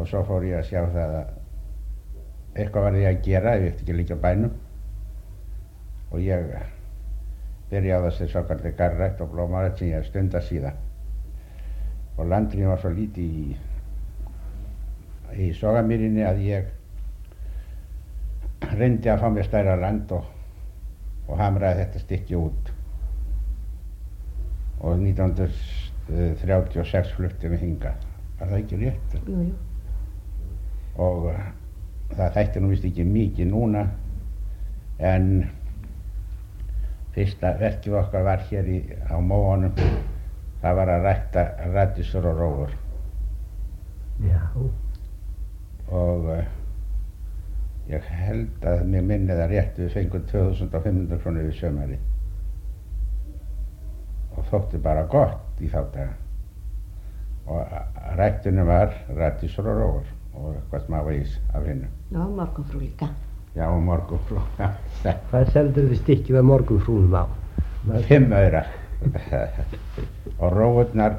og svo fór ég að sjá það að eitthvað var ég að gera, ég veit ekki líka bænum og ég byrjaði á þessi svokalli garðrækt og blómarækt sem ég hef stundað síðan og landrými var svo lítið í Sogamýrinni að ég reyndi að fá mér stærra land og hamraði þetta stykki út og 1936 fluttum við hingað. Var það ekki rétt? Jú, jú. Og það þætti nú vist ekki mikið núna en fyrsta verkið okkar var hér á móanum, það var að rækta rædisur og rófur. Já. Og ég held að mig minni það rétt við fengum 2500 krónur við sömari og þótti bara gott í þá daga og ræktunum var rædisur og rófur og eitthvað smá ís af hinnu. Já, morgunfrú líka. Já, morgunfrú. Hvað seldur þið stykkið af morgunfrúnum á? 5 aura. Og rófurnar,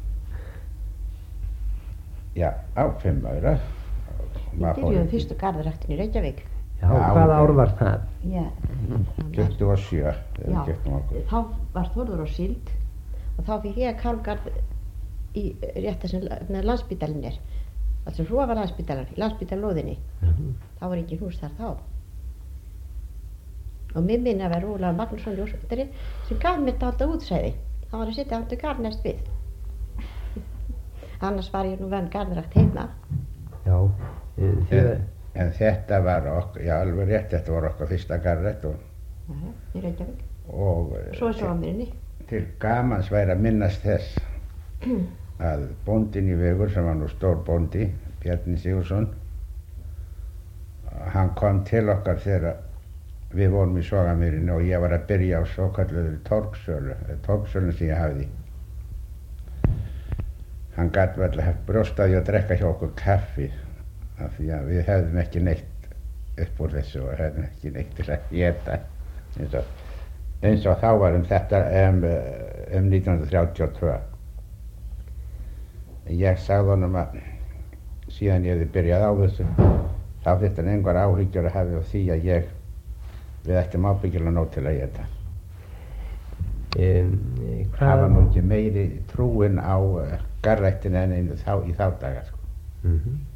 já, á 5 aura. Við byrjuðum fyrstu garðræktin í Reykjavík. Já, hvaða ár var það? Já. 27. Já, þá var Þórður á Síld og þá fikk ég kálgarð í rétt þessum Landspítalinn er. Altså Hróa var Landspítalan, í Landspítalóðinni. Það var ekki hús þar þá. Og mér minni að vera Ólafur Magnússon ljósmyndari sem gaf mér dálítið útsæði. Það var að sitja áttu garðnest við. Annars var ég nú venn garðrækt heima. Já. En þetta var okkar, já alveg rétt, þetta var okkar fyrsta garðrækt og í Reykjavík. Og svo er Sogamýrinni. Til gamans væri að minnast þess að bóndinn í Vegur sem var nú stór bóndi, Bjarni Sigurðsson, hann kom til okkar þegar við vorum í Sogamýrinni og ég var að byrja á svokalluðu torgsölun sem ég hafði. Hann gat vel haft brjóstaði að drekka hjá okkur kaffi af því að við hefðum ekki neitt upp úr þessu og hefðum ekki neitt til að éta eins og þá var þetta 1932. Ég sagði honum að síðan ég hefði byrjað á þessu þá þurfti hann engar áhyggjur að hafa því að við ættum ábyggilega nóg til að éta. Það var nú ekki meiri trúin á garðræktina en í þá daga sko.